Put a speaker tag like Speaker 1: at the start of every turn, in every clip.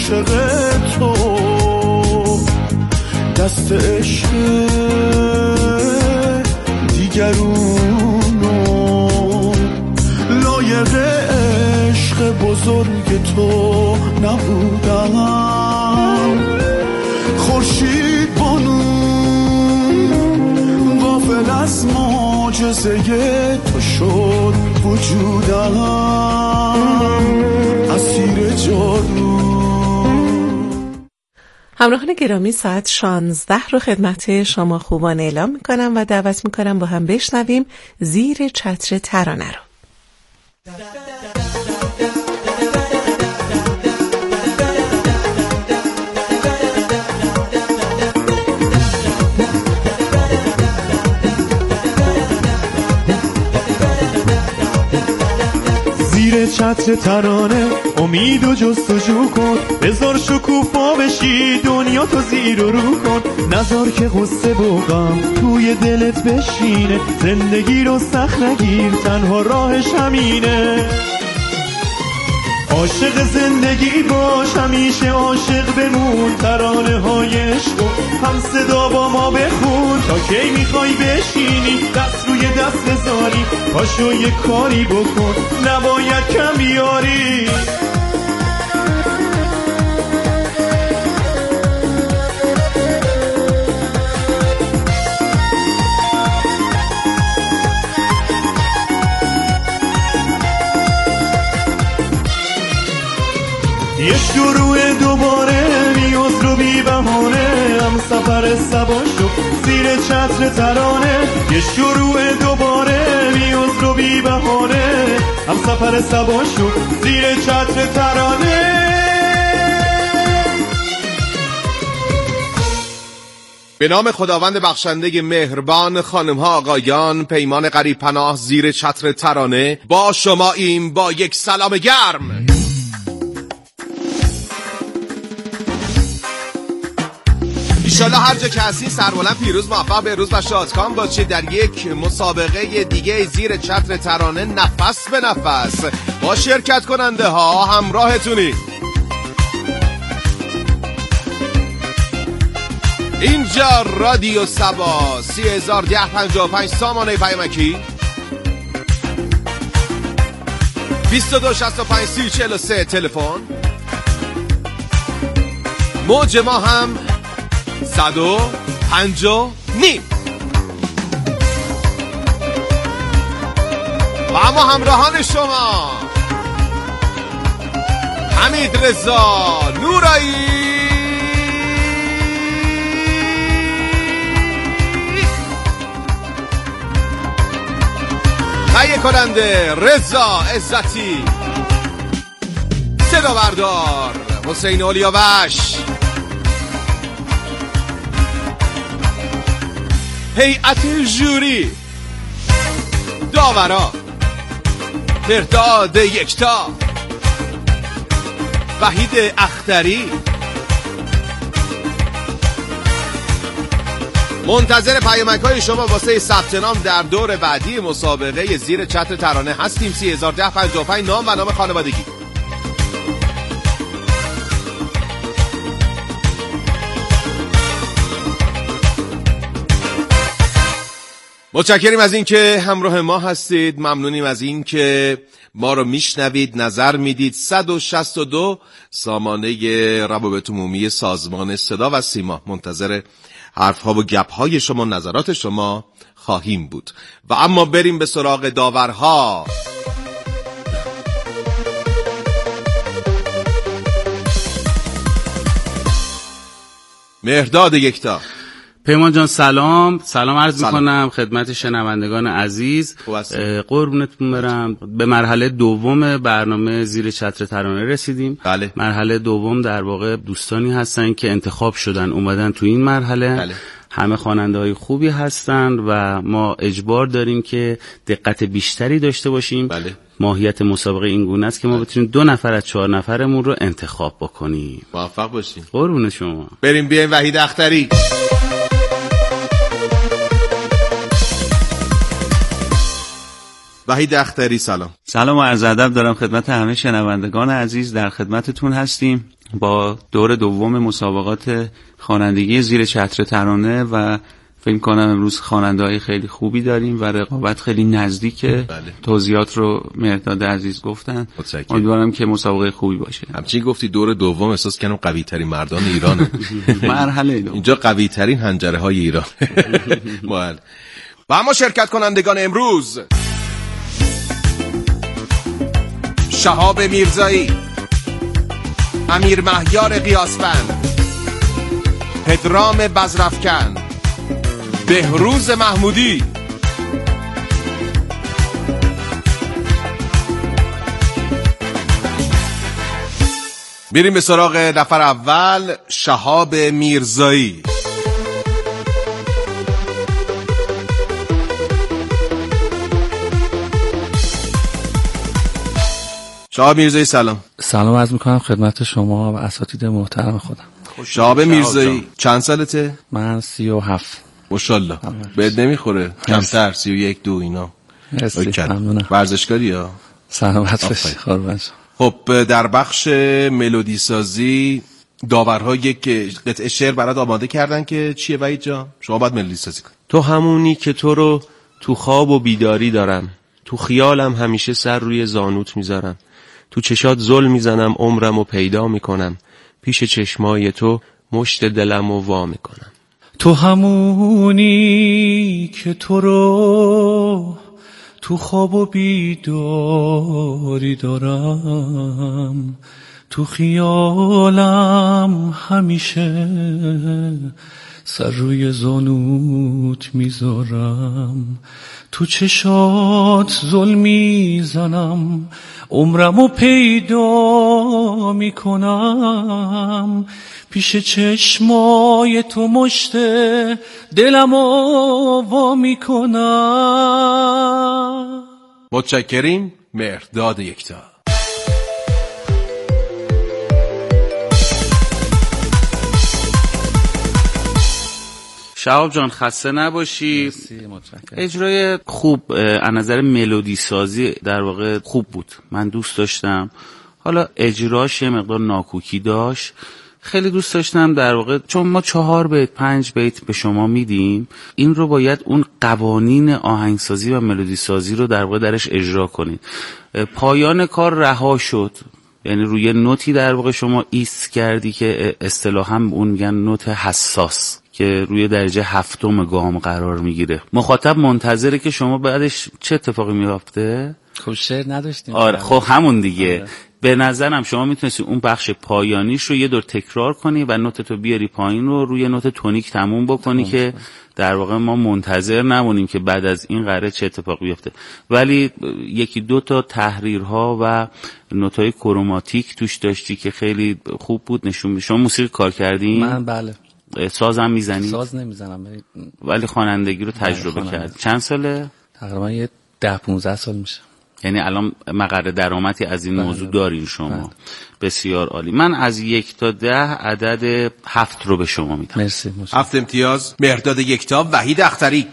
Speaker 1: عاشق تو، دست عشق دیگرونو لایق عشق بزرگ تو نبودم. خورشید بانو غافل از معجزه تو شد وجودم، اسیر جادو.
Speaker 2: همراهان گرامی، ساعت 16 رو خدمت شما خوبان اعلام میکنم و دعوت میکنم با هم بشنویم زیر چتر ترانه رو.
Speaker 1: زیر چتر ترانه امید و جستجو کن، بذار شکوفا بشی دنیا تو زیر و رو کن، نذار که غصه و غم توی دلت بشینه، زندگی رو سخت نگیر تنها راهش همینه. عاشق زندگی باش، همیشه عاشق بمون، ترانه های عشق هم صدا با ما بخون. تا کی میخوای بشینی دست روی دست بذاری، پاشو یه کاری بکن نباید کم بیاری. یه شروع دوباره نیاز رو بی بهانه، هم سفر سبا شو زیر چتر ترانه. یه شروع دوباره نیاز رو بی بهانه، هم سفر سبا شو زیر چتر ترانه.
Speaker 3: به نام خداوند بخشنده مهربان، خانم ها آقایان، پیمان غریب پناه زیر چتر ترانه با شما ایم با یک سلام گرم. ایشالله هر جا که هستی سربلند پیروز موفق به روز و شادکام باشید در یک مسابقه دیگه زیر چتر ترانه نفس به نفس با شرکت کننده ها همراهتونی. اینجا رادیو سبا 301055 سامانه پیامکی 2265 تلفن، موج ما هم 105 نیم. و اما همراهان شما حمید رضا نورایی، تهیه کننده رضا عزتی، صدا بردار حسین اولیاوش، هیئت ژوری داورا مرداد یکتا، وحید اختری. منتظر پیامک‌های شما واسه ثبت نام در دور بعدی مسابقه زیر چتر ترانه هستیم. 301055 نام و نام خانوادگی. متشکریم از این که همراه ما هستید، ممنونیم از این که ما رو میشنوید، نظر میدید. 162 سامانه روابط عمومی سازمان صدا و سیما، منتظر حرفها و گپهای شما، نظرات شما خواهیم بود. و اما بریم به سراغ داورها. مهرداد یکتا.
Speaker 4: پیمان جان سلام عرض میکنم خدمت شنوندگان عزیز. قربونتون برم. به مرحله دوم برنامه زیر چتر ترانه رسیدیم.
Speaker 3: بله.
Speaker 4: مرحله دوم در واقع دوستانی هستن که انتخاب شدن اومدن تو این مرحله.
Speaker 3: بله.
Speaker 4: همه خواننده‌های خوبی هستن و ما اجبار داریم که دقت بیشتری داشته باشیم.
Speaker 3: بله.
Speaker 4: ماهیت مسابقه این گونه است که ما بتونیم 2 نفر از 4 نفرمون رو انتخاب بکنیم.
Speaker 3: موفق باشین.
Speaker 4: قربون شما.
Speaker 3: بریم بیایم وحید اختری. وحید اختری سلام.
Speaker 5: سلام و عرض ادب دارم خدمت همه شنوندگان عزیز، در خدمتتون هستیم
Speaker 4: با دور دوم مسابقات خوانندگی زیر چتر ترانه و فکر کنم امروز خواننده‌های خیلی خوبی داریم و رقابت خیلی نزدیکه. توضیحات رو مهرداد عزیز گفتن. امیدوارم که مسابقه خوبی باشه.
Speaker 3: همچنین گفتی دور دوم احساس کنم قوی ترین مردان ایرانه.
Speaker 4: مرحله دوم
Speaker 3: اینجا قوی ترین حنجره های ایران. بله. و اما شرکت کنندگان امروز: شهاب میرزایی، امیر مهیار قیاسفند، پدرام بزرافکن، بهروز محمودی. میریم به سراغ نفر اول، شهاب میرزایی. شهاب میرزایی سلام.
Speaker 5: سلام عرض میکنم خدمت شما و اساتید محترم خودم.
Speaker 3: شهاب میرزایی چند سالته؟
Speaker 5: من 37.
Speaker 3: ماشاءالله. بهت نمیخوره؟ کمتر 31 2 اینا.
Speaker 5: ممنونم.
Speaker 3: ورزشکاری ها؟
Speaker 5: سلامت باشی.
Speaker 3: خب در بخش ملودی سازی داورها یک قطعه شعر برات آماده کردن که چیه وحید جان؟ شما باید ملودی سازی کن.
Speaker 6: تو همونی که تو رو تو خواب و بیداری دارم، تو خیالم همیشه سر روی زانوت میذارم، تو چشات زل میزنم عمرم و پیدا میکنم، پیش چشمای تو مشت دلم و وا میکنم.
Speaker 5: تو همونی که تو رو تو خواب و بیداری دارم، تو خیالم همیشه سر روی زانوت میذارم، تو چشات زل میزنم عمرمو پیدا میکنم، پیش چشمای تو مشت دلمو وا میکنم.
Speaker 3: متشکریم. مهرداد یکتا.
Speaker 4: شهاب جان خسته نباشی. اجرای خوب از نظر ملودی سازی در واقع خوب بود، من دوست داشتم. حالا اجراش یه مقدار ناکوکی داشت. خیلی دوست داشتم در واقع، چون ما 4 بیت 5 بیت به شما میدیم، این رو باید اون قوانین آهنگسازی و ملودی سازی رو در واقع درش اجرا کنید. پایان کار رها شد، یعنی روی نوتی در واقع شما ایست کردی که اصطلاحاً اون میگن نوت حساس که روی درجه 7 گام قرار میگیره. مخاطب منتظره که شما بعدش چه اتفاقی میفته.
Speaker 5: خب شعر نداشتیم.
Speaker 4: آره خب همون دیگه. به نظرم شما میتونستی اون بخش پایانیش رو یه دور تکرار کنی و نوتتو بیاری پایین رو روی نوت تونیک تموم بکنی که در واقع ما منتظر نمونیم که بعد از این قراره چه اتفاقی بیفته. ولی یکی دو تا تحریرها و نوتای کروماتیک توش داشتی که خیلی خوب بود، نشون میده. شما موسیقی کار کردین؟
Speaker 5: من بله.
Speaker 4: سازم میزنی؟
Speaker 5: ساز نمیزنم
Speaker 4: ولی خوانندگی رو تجربه کردی. چند ساله؟
Speaker 5: تقریبا یه 10-15 سال میشه.
Speaker 4: یعنی الان مقر درآمدی از این موضوع دارین شما. بسیار عالی. من از 1 تا 10 عدد 7 رو به شما میدم.
Speaker 5: مرسی.
Speaker 3: 7 امتیاز. مهرداد یکتا. وحید اختری.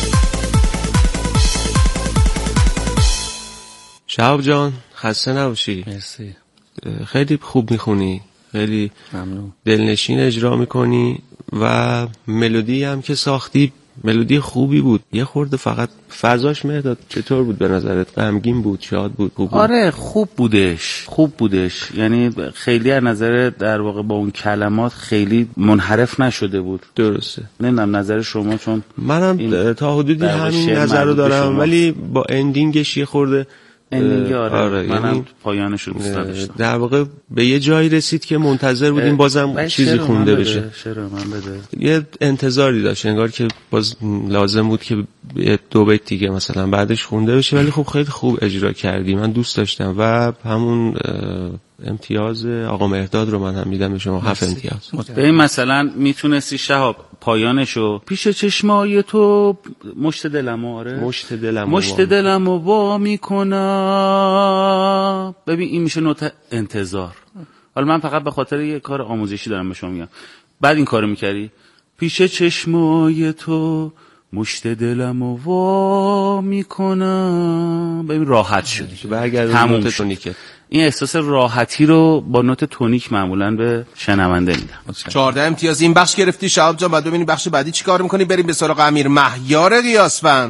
Speaker 6: شهاب جان خسته نباشی.
Speaker 5: مرسی.
Speaker 6: خیلی خوب میخونی، خیلی
Speaker 5: ممنون.
Speaker 6: دلنشین اجرا میکنی و ملودی هم که ساختی ملودی خوبی بود. یه خورده فقط فضاش مهرداد چطور بود به نظرت؟ غمگین بود، شاد بود، خوب بود؟
Speaker 4: آره خوب بودش. یعنی خیلی از نظر در واقع با اون کلمات خیلی منحرف نشده بود.
Speaker 6: درسته.
Speaker 4: نمیدونم نظر شما، چون
Speaker 6: منم تا حدودی همین نظر رو دارم، ولی با اندینگش یه خورده
Speaker 4: آره منم پایانش رو دوست داشتم.
Speaker 6: در واقع به یه جایی رسید که منتظر بودیم بازم چیزی خونده بشه. یه انتظاری داشت، انگار که باز لازم بود که 2 بیت دیگه مثلا بعدش خونده بشه، ولی خب خیلی خوب اجرا کردی، من دوست داشتم. و همون امتیاز آقا مهرداد رو من هم میدم به شما. 7 امتیاز.
Speaker 4: به این مثلا میتونستی شهاب پایانشو پیش چشمای تو مشت دلمو، آره مشت دلمو وا میکنم. ببین این میشه نوت انتظار. حالا من فقط به خاطر یه کار آموزشی دارم به شما میگم، بعد این کارو میکردی پیش چشمای تو مشت دلمو وا میکنم، ببین راحت شدی.
Speaker 6: برگرد نوت تونیکه.
Speaker 4: این احساس راحتی رو با نوت تونیک معمولا به شنونده میدم.
Speaker 3: 14 امتیاز این بخش گرفتی شهاب جان. بعد ببینیم بخش بعدی چیکار می‌کنی. بریم به سراغ امیر مهیار قیاسفند.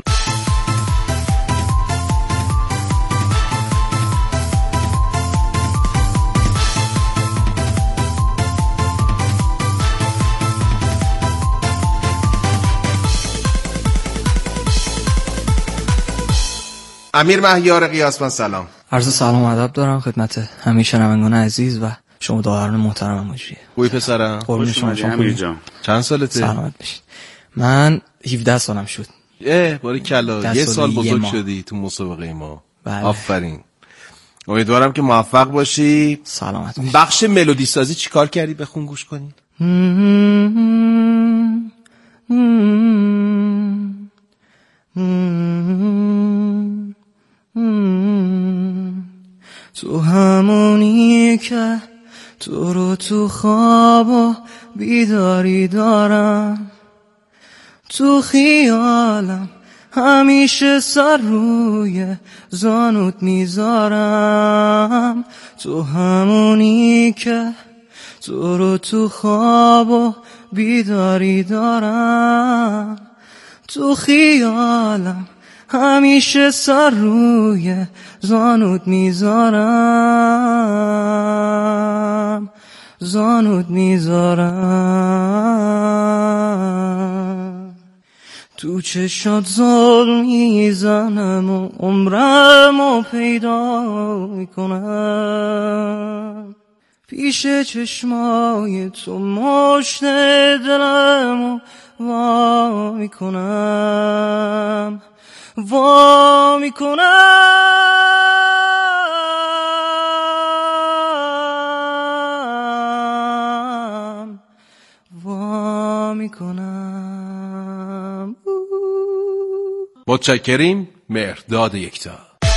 Speaker 3: امیر مهیار قیاسفند سلام.
Speaker 7: عرض سلام و ادب دارم خدمت همه شنوندگان عزیز و شما داوران محترم مجری.
Speaker 3: خوبی پسرم؟
Speaker 7: قربون شما
Speaker 4: امیر جان.
Speaker 3: چند سالته؟
Speaker 7: سلامت باشید. من 17 سالم شد.
Speaker 3: باریکلا. یه سال بزرگ شدی تو مسابقه ما.
Speaker 7: بله.
Speaker 3: آفرین. امیدوارم که موفق باشی.
Speaker 7: سلامت باشید.
Speaker 3: بخش ملودی سازی چیکار کردی بخون گوش کنی؟
Speaker 7: تو همونی که تو رو تو خواب و بیداری دارم، تو خیالم همیشه سر روی زانوت میذارم. تو همونی که تو رو تو خواب و بیداری دارم، تو خیالم همیشه سر روی زانوت میذارم، زانوت میذارم. تو چشات ظلم میزنم و عمرمو پیدا میکنم، پیش چشمای تو مشت دلمو وا میکنم، وا میکنم، وا میکنم.
Speaker 3: متشکریم. مهرداد یکتا.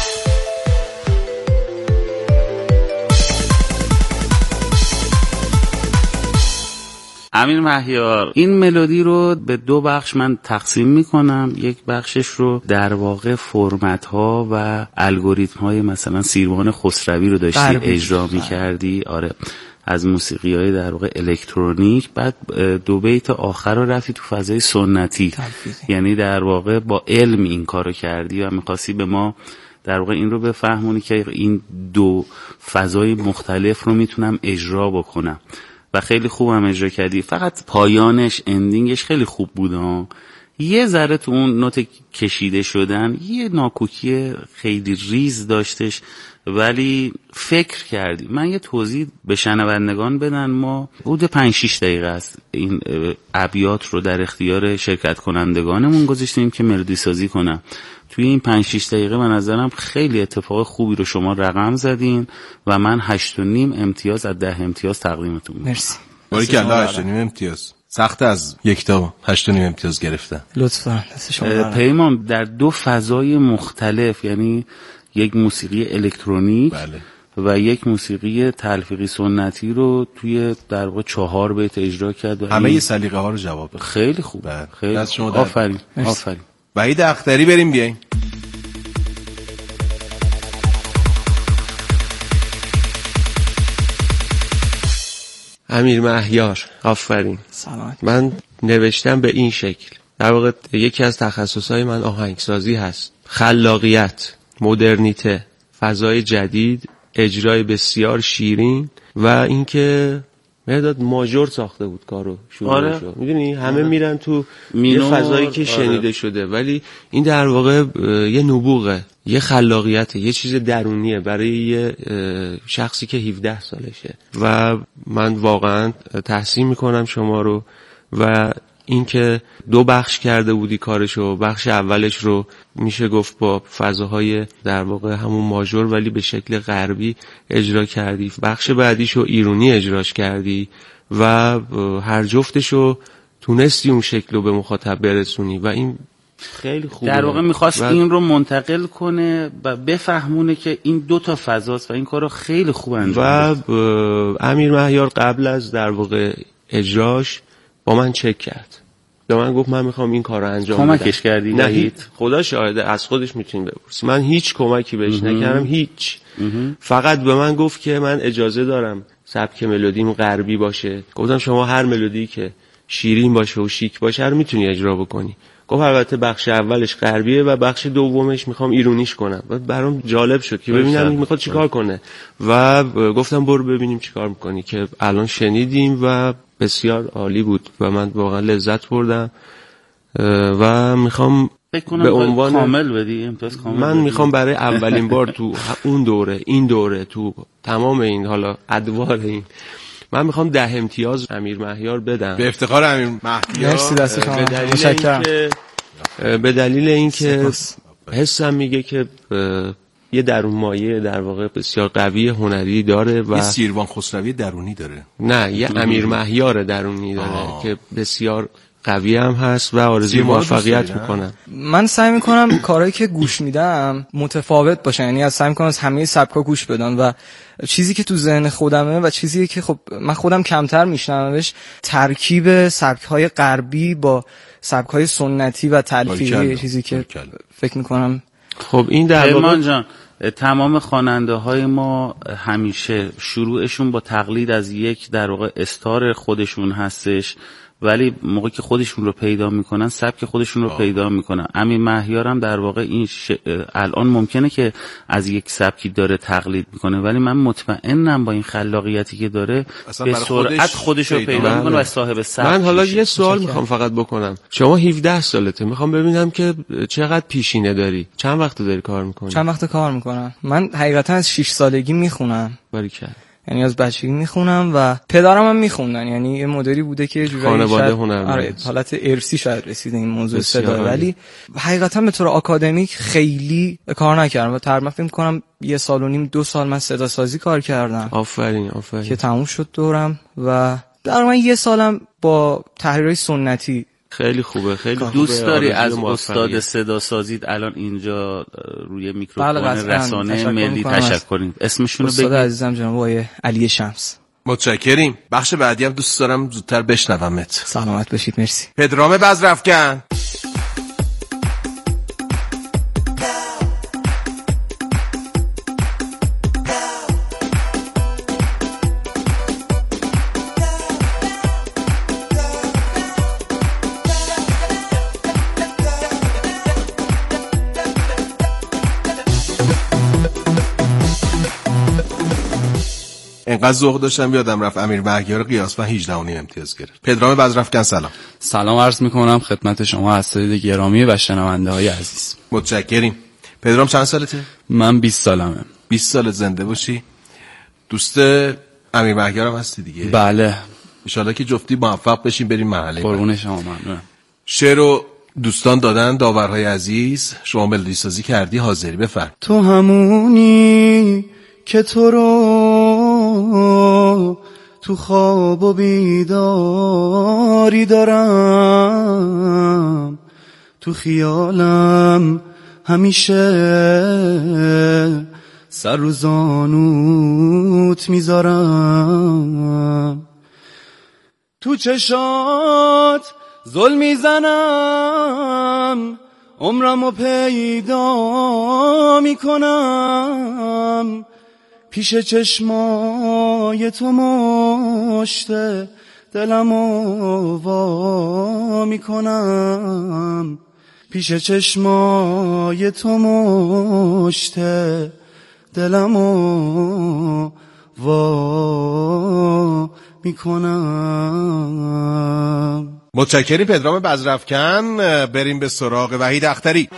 Speaker 4: امیر مهیار این ملودی رو به دو بخش من تقسیم میکنم. یک بخشش رو در واقع فرمت ها و الگوریتم های مثلا سیروان خسروی رو داشتی اجرا میکردی. آره، از موسیقی های در واقع الکترونیک. بعد دو بیت آخر رو رفتی تو فضای سنتی، یعنی در واقع با علم این کارو کردی و میخواستی به ما در واقع این رو بفهمونی که این دو فضای مختلف رو میتونم اجرا بکنم و خیلی خوبم اجرا کردی. فقط پایانش اندینگش خیلی خوب بود. یه ذره تو اون نوت کشیده شدن یه ناکوکی خیلی ریز داشتش، ولی فکر کردی. من یه توضیح به شنوندگان بدن. ما حدود 5-6 دقیقه است این ابیات رو در اختیار شرکت کنندگانمون گذاشتیم که ملودی سازی کنن. توی این 5-6 دقیقه به نظرم خیلی اتفاق خوبی رو شما رقم زدین و من 8.5 امتیاز از 10 امتیاز تقدیمتون میکنم.
Speaker 7: مرسی.
Speaker 3: باریکلا. 8.5 امتیاز سخت از یکتا 8.5 امتیاز گرفتن.
Speaker 7: لطفاً دست شما.
Speaker 4: پیمان در دو فضای مختلف، یعنی یک موسیقی الکترونیک
Speaker 3: بله.
Speaker 4: و یک موسیقی تلفیقی سنتی رو توی در واقع 4 بیت اجرا کرد.
Speaker 3: همه ی سلیقه ها رو جواب داد.
Speaker 4: خیلی خوب. خیلی آفرین. آفرین.
Speaker 3: وحید اختری بریم بیاین.
Speaker 6: امیر مهیار آفرین.
Speaker 7: سلامت.
Speaker 6: من نوشتم به این شکل. در واقع یکی از تخصصهای من آهنگسازی هست. خلاقیت، مدرنیته، فضای جدید، اجرای بسیار شیرین و اینکه مهداد ماژور ساخته بود کارو شروع شد. میدونی همه میرن تو یه فضایی که شنیده شده، ولی این در واقع یه نبوغه، یه خلاقیته، یه چیز درونیه برای یه شخصی که 17 سالشه و من واقعا تحسین میکنم شما رو و اینکه دو بخش کرده بودی کارشو. بخش اولش رو میشه گفت با فضاهای در واقع همون ماژور ولی به شکل غربی اجرا کردی، بخش بعدیشو ایرونی اجراش کردی و هر جفتشو تونستی اون شکل رو به مخاطب برسونی و این خیلی خوبه.
Speaker 4: در واقع میخواست این رو منتقل کنه و بفهمونه که این دو تا فضاست و این کار رو خیلی خوب انجام داد.
Speaker 6: و امیر مهیار قبل از در واقع اجراش با من چک کرد به من گفت من میخوام این کار رو انجام بدم.
Speaker 4: کمکش کردی؟
Speaker 6: نه خدا شاهده، از خودش میتونی بپرسی. من هیچ کمکی بهش نکردم، هیچ. فقط به من گفت که من اجازه دارم سبک ملودیم غربی باشه. گفتم شما هر ملودی که شیرین باشه و شیک باشه رو میتونی اجرا بکنی. گفت البته بخش اولش غربیه و بخش دومش میخوام ایرونیش کنم. و برام جالب شد که ببینم میخواد چیکار کنه و گفتم برو ببینیم چیکار میکنی، که الان شنیدیم و بسیار عالی بود و من واقعا لذت بردم و میخوام به عنوان
Speaker 4: کامل بدی امتیاز کامل
Speaker 6: من میخوام برای اولین بار تو اون دوره، این دوره، تو تمام این حالا ادوار این، من میخوام 10 امتیاز امیر مهیار بدم به
Speaker 3: افتخار امیر مهیار.
Speaker 7: مرسی دست شما.
Speaker 6: به دلیل اینکه حسم میگه که یه درون مایه در واقع بسیار قوی هنری داره و
Speaker 3: یه سیروان خسروی درونی داره.
Speaker 6: نه، یه امیر مهیار درونی داره که بسیار قوی هم هست و آرزوی موفقیت میکنم.
Speaker 7: من سعی میکنم کارهایی که گوش میدم متفاوت باشه، یعنی سعی میکنم از همه سبکا گوش بدم و چیزی که تو ذهن خودمه و چیزی که خب من خودم کمتر میشنومش، ترکیب سبک‌های غربی با سبک‌های سنتی و تلفیقی، چیزی که فکر میکنم
Speaker 6: خب این در
Speaker 4: واقع جان تمام خواننده های ما همیشه شروعشون با تقلید از یک در واقع استار خودشون هستش، ولی موقعی که خودشون رو پیدا میکنن سبک خودشون رو پیدا میکنن. امیر مهیار هم در واقع این الان ممکنه که از یک سبکی داره تقلید میکنه، ولی من مطمئنم با این خلاقیتی که داره به سرعت خودش رو پیدا میکنه و صاحب سبک.
Speaker 6: من حالا یه سوال میخوام فقط بکنم. شما 17 سالته، میخوام ببینم که چقدر پیشینه داری، چند وقت داری کار میکنی؟
Speaker 7: چند وقت کار میکنم؟ من حقیقتا از 6 سالگی میخونم.
Speaker 6: باریکلا.
Speaker 7: یعنی از بچگی میخونم و پدرم هم میخوندن، یعنی یه مدلی بوده که جورایی
Speaker 6: خانواده هنرمند،
Speaker 7: حالت ارثی شاید رسیده این موضوع صدا، ولی حقیقتا به طور آکادمیک خیلی کار نکردم و تقریبا فکر می‌کنم 1.5 سال 2 سال من صدا سازی کار کردم.
Speaker 6: آفرین
Speaker 7: که تموم شد دورم و در من 1 سالم با تحریرهای سنتی.
Speaker 6: خیلی خوبه. خیلی
Speaker 4: دوست داری از استاد صدا سازید الان اینجا روی میکروفون رسانه ملی تشکر کنیم؟ اسمشونو بگید.
Speaker 7: استاد عزیزم جناب آقای علی شمس.
Speaker 3: متشکریم. بخش بعدی هم دوست دارم زودتر بشنومت.
Speaker 7: سلامت باشید. مرسی.
Speaker 3: پدرام بزرافکن. انقدر ذوق داشتم یادم رفت امیر مهیار قیاس و 18.5 امتیاز گرفت. پدرام بزرافکن سلام.
Speaker 8: سلام عرض میکنم خدمت شما اساتید گرامی و شنونده های عزیز.
Speaker 3: متشکریم. پدرام چند سالته؟
Speaker 8: من 20 سالمه.
Speaker 3: 20 سالت زنده باشی. دوست امیر مهیار هم هستی دیگه؟
Speaker 8: بله.
Speaker 3: ان شاءالله که جفتی موفق بشین بریم محله.
Speaker 8: قربون شما. ممنونم.
Speaker 3: شعر رو دوستان دادن، داورهای عزیز، شما ملودی سازی کردی، حاضری بفرم.
Speaker 5: تو همونی که تو رو تو خواب و بیداری دارم، تو خیالم همیشه سر رو زانوت میذارم، تو چشات زل میزنم، عمرمو پیدا میکنم، پیش چشمای تو مشته دلمو وا میکنم، پیش چشمای تو مشته دلمو وا میکنم.
Speaker 3: متشکریم پدرام بزرافکن. بریم به سراغ وحید اختری.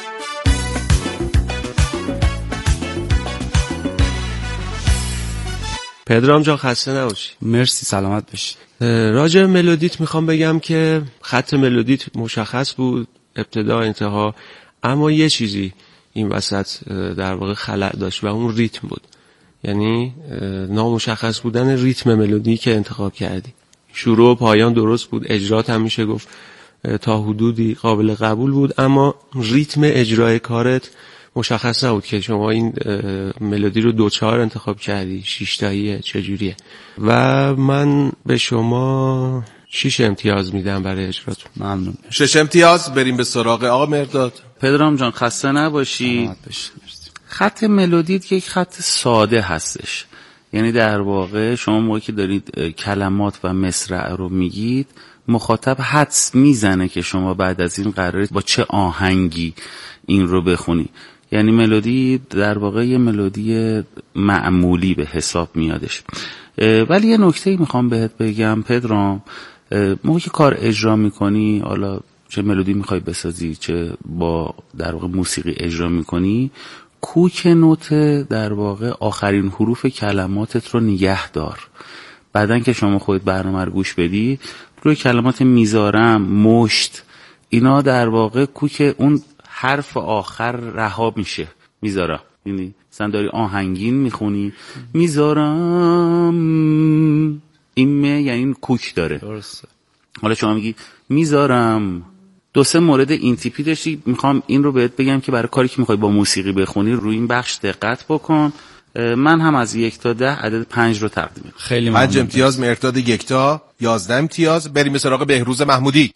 Speaker 6: پدرام جان خسته نباشی.
Speaker 8: مرسی سلامت باشی.
Speaker 6: راجع به ملودیت میخوام بگم که خط ملودیت مشخص بود ابتدا انتها، اما یه چیزی این وسط در واقع خلأ داشت و اون ریتم بود. یعنی نامشخص بودن ریتم ملودی که انتخاب کردی. شروع و پایان درست بود، اجرات هم میشه گفت تا حدودی قابل قبول بود، اما ریتم اجرای کارت مشخص نبود که شما این ملودی رو 2/4 انتخاب کردی، 6 تاییه، چجوریه؟ و من به شما 6 امتیاز میدم برای اجراتون.
Speaker 8: ممنون.
Speaker 3: 6 امتیاز. بریم به سراغ آقا مرداد.
Speaker 4: پدرام جان خسته نباشی. خط ملودیت یک خط ساده هستش، یعنی در واقع شما موقعی که دارید کلمات و مصرع رو میگید مخاطب حدس میزنه که شما بعد از این قراره با چه آهنگی این رو بخونی. یعنی ملودی در واقع یه ملودی معمولی به حساب میادش. ولی یه نکته میخوام بهت بگم پدرام، موقعی که کار اجرا میکنی، حالا چه ملودی میخوای بسازی چه با در واقع موسیقی اجرا میکنی، کوک نوت در واقع آخرین حروف کلماتت رو نگه دار. بعدن که شما خودت برنامه رو گوش بدی، روی کلمات میذارم، مشت، اینا در واقع کوک اون حرف آخر رها میشه، میذارم. یعنی مثلا داری آهنگین میخونی، میذارم، این یعنی این کوک داره.
Speaker 8: درسته.
Speaker 4: حالا شما میگی میذارم. 2-3 مورد این تیپی داشتی، میخوام این رو بهت بگم که برای کاری که میخوای با موسیقی بخونی روی این بخش دقت بکن. من هم از 1 تا 10 عدد 5 رو تقدیم میکنم.
Speaker 8: خیلی ممنون.
Speaker 3: 5 امتیاز مرداد، 1 تا 11 امتیاز. بریم به سراغ بهروز محمودی.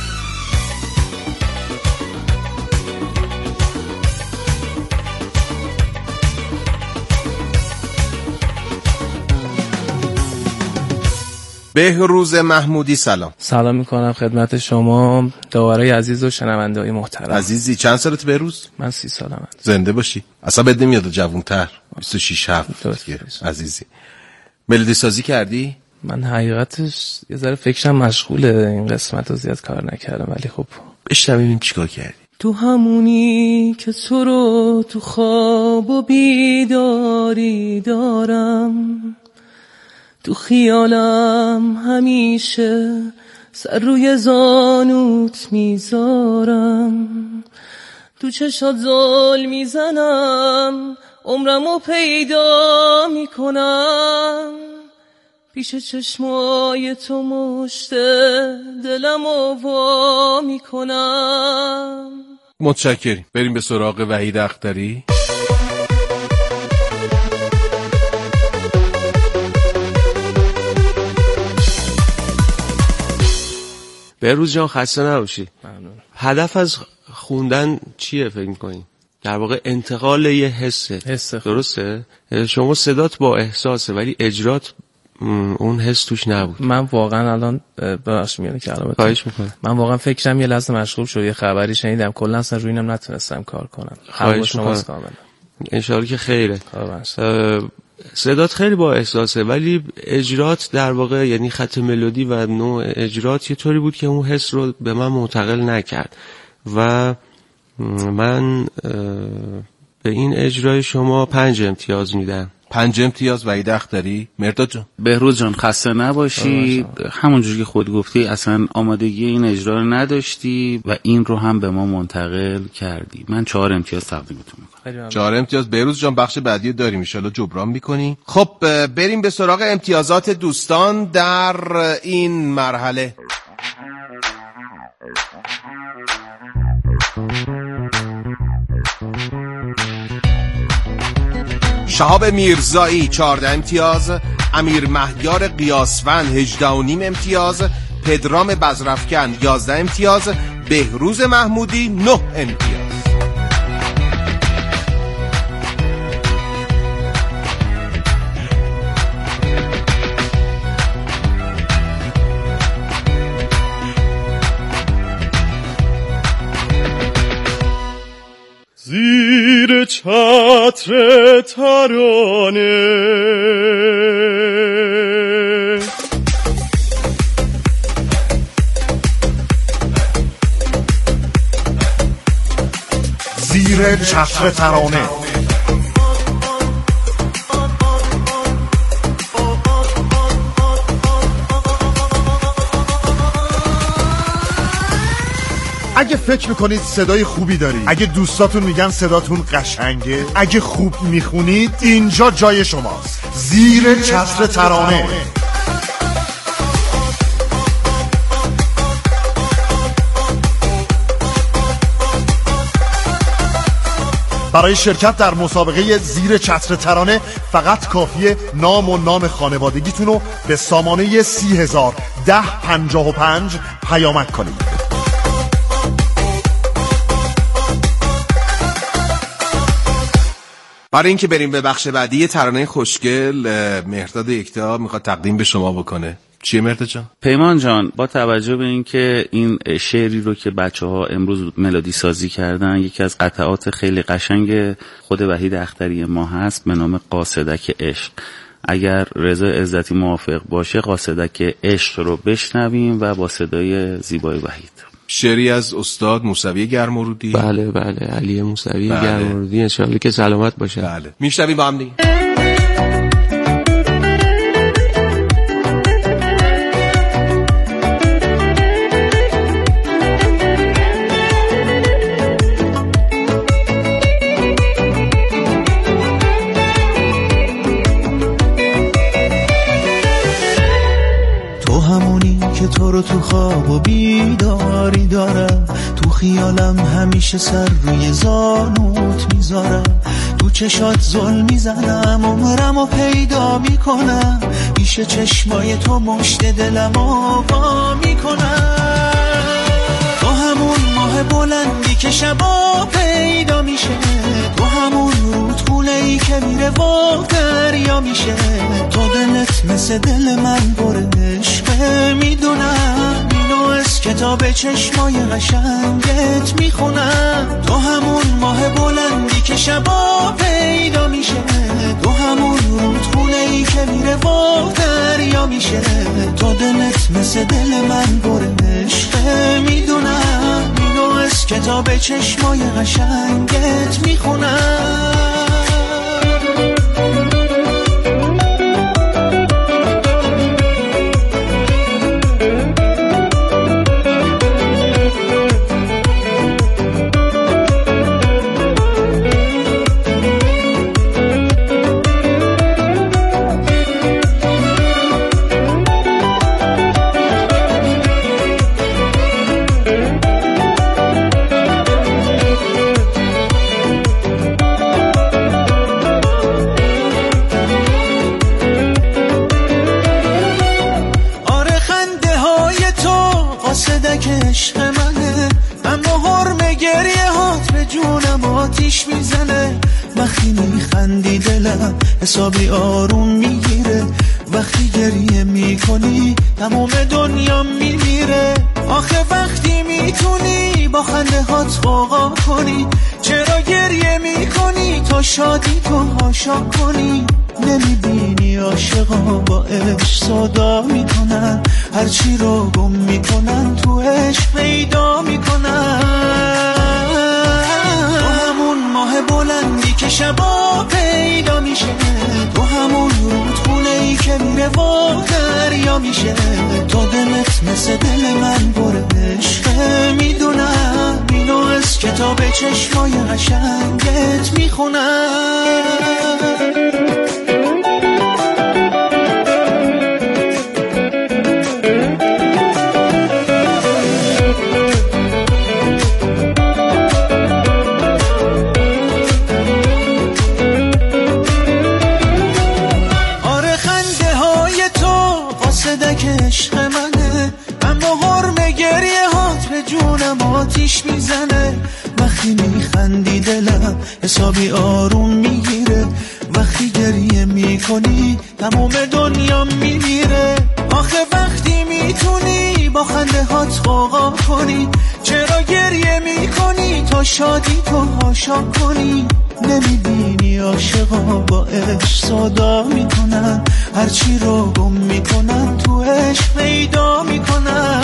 Speaker 3: بهروز محمودی سلام.
Speaker 9: سلام میکنم خدمت شما داورای عزیز و شنونده‌های محترم.
Speaker 3: عزیزی چند سالت بهروز؟
Speaker 9: من 30 سالمه.
Speaker 3: زنده باشی. اصلا بد نمیاد جوان‌تر. 26 عزیزی. ملودی سازی کردی؟
Speaker 9: من حقیقتش یه ذره فکرم مشغوله، این قسمت رو زیاد کار نکردم، ولی خب
Speaker 3: بشنویم چیکار کردی.
Speaker 9: تو همونی که تو رو تو خواب و بیداری دارم، تو خیالم همیشه سر روی زانوت میذارم، تو چشات زل میزنم، عمرمو پیدا میکنم، پیش چشمای تو مشت دلمو وا میکنم.
Speaker 3: متشکریم. بریم به سراغ وحید اختری.
Speaker 6: بهروز جان خسته نباشی.
Speaker 9: ممنون.
Speaker 6: هدف از خوندن چیه فکر می‌کنی؟ در واقع انتقال یه حسه. درسته؟ شما صدات با احساسه ولی اجرات اون حس توش نبود.
Speaker 9: من واقعا الان ببخشید میونه کلامت.
Speaker 6: خواهش می‌کنم.
Speaker 9: من واقعا فکرم یه لحظه مشغول شد، یه خبری شنیدم، کلا اصلا روی اینم نتونستم کار کنم.
Speaker 6: خواهش می‌کنم. ان شاءالله که خیره. صدات خیلی با احساسه ولی اجرات در واقع یعنی خط ملودی و نوع اجرات یه طوری بود که اون حس رو به من منتقل نکرد و من به این اجرای شما 5 امتیاز میدم.
Speaker 3: 5 امتیاز وحید اختری. مرداد جان.
Speaker 4: بهروز جان خسته نباشی. همونجوری که خود گفتی اصلا آمادگی این اجرا رو نداشتی و این رو هم به ما منتقل کردی. من 4 امتیاز تقدیمتون میکنم.
Speaker 3: 4 امتیاز. بهروز جان بخش بعدی داریم ان شاءالله جبران میکنی. خب بریم به سراغ امتیازات دوستان در این مرحله. شهاب میرزایی 14 امتیاز، امیر مهیار قیاسفند 18.5 امتیاز، پدرام بزرفکن 11 امتیاز، بهروز محمودی 9 امتیاز.
Speaker 1: زیر چتر ترانه
Speaker 10: زیر چتر ترانه اگه فکر میکنید صدای خوبی دارید، اگه دوستاتون میگن صداتون قشنگه، اگه خوب میخونید، اینجا جای شماست. زیر چتر ترانه. برای شرکت در مسابقه زیر چتر ترانه فقط کافیه نام و نام خانوادگیتون رو به سامانه 30,1055 پیامک کنید.
Speaker 3: برای اینکه بریم به بخش بعدی، ترانه خوشگل مهرداد یکتا میخواد تقدیم به شما بکنه. چیه مهرداد جان؟
Speaker 4: پیمان جان، با توجه به اینکه این شعری رو که بچه‌ها امروز ملودی سازی کردن یکی از قطعات خیلی قشنگ خود وحید اختری ما هست به نام قاصدک عشق، اگر رضا عزتی موافق باشه قاصدک عشق رو بشنویم و با صدای زیبای وحید.
Speaker 3: شعری از استاد موسوی گرمرودی.
Speaker 6: بله علی موسوی گرمرودی، انشالله که سلامت باشه.
Speaker 3: بله میشنویم با هم دیگه.
Speaker 11: تو رو تو خواب و بیداری دارم، تو خیالم همیشه سر روی زانوت میذارم، تو چشات ظلم میزنم عمرم و پیدا میکنم، پیش چشمای تو مشت دلم آوا میکنم. تو همون ماه بلندی که شبا پیدا میشه، تو همون رودخونه‌ای که میره و دریا میشه، تو دلت مثل دل من پر عشقه، میدونم اینو از کتاب چشمای قشنگت میخونم. تو همون ماه بلندی که شبا پیدا میشه، تو همون رودخونه‌ای که میره و دریا میشه، تو دلت مثل دل من پر عشقه، میدونم اینو از کتاب چشمای قشنگت میخونم. حسابی آروم میگیره، وقتی گریه میکنی تمام دنیا میمیره. آخه وقتی میتونی با خنده هات غوغا کنی، چرا گریه میکنی تا شادی تو هاشا کنی؟ نمیبینی عاشقا با عشق صدا میکنن، هرچی رو گم میکنن تو عشق پیدا میکنن. تو همون ماه بلندی که شبا پیدا میشه، تو همون رودخونه‌ای که میره و دریا میشه، تو دلت مثل دل من پر عشقه، میدونم اینو از کتاب چشمای قشنگت میخونم. عشق منه، اما حرم گریه هات به جونم آتیش میزنه. وقتی میخندی دلم حسابی آروم میگیره، وقتی گریه میکنی تمام دنیا میمیره. آخه وقتی میتونی با خنده هات غوغا کنی، چرا گریه میکنی تا شادی تو هاشا کنی؟ نمیبینی عاشقا با عشق صدا میکنن، هرچی رو گم میکنن تو عشق پیدا میکنن.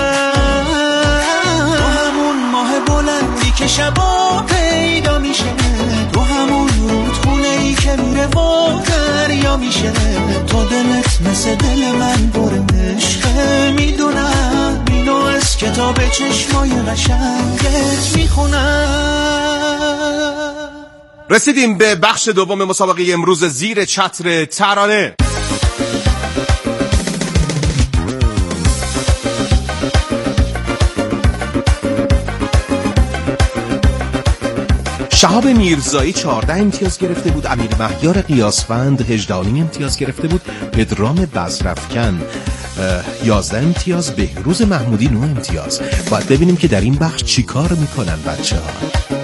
Speaker 11: تو همون ماه بلندی که شبا پیدا میشه، تو همون رودخونه‌ای که میره و دریا میشه، تو دلت مثل دل من پر عشقه، میدونم اینو از کتاب چشمای قشنگت میخونم.
Speaker 3: رسیدیم به بخش دوم مسابقه امروز زیر چتر ترانه. وهاب میرزایی 14 امتیاز گرفته بود، امیر مهیار قیاسفند 18 امتیاز گرفته بود، پدرام بزرافکن 11 امتیاز، بهروز محمودی 9 امتیاز. باید ببینیم که در این بخش چی کار میکنن بچه ها.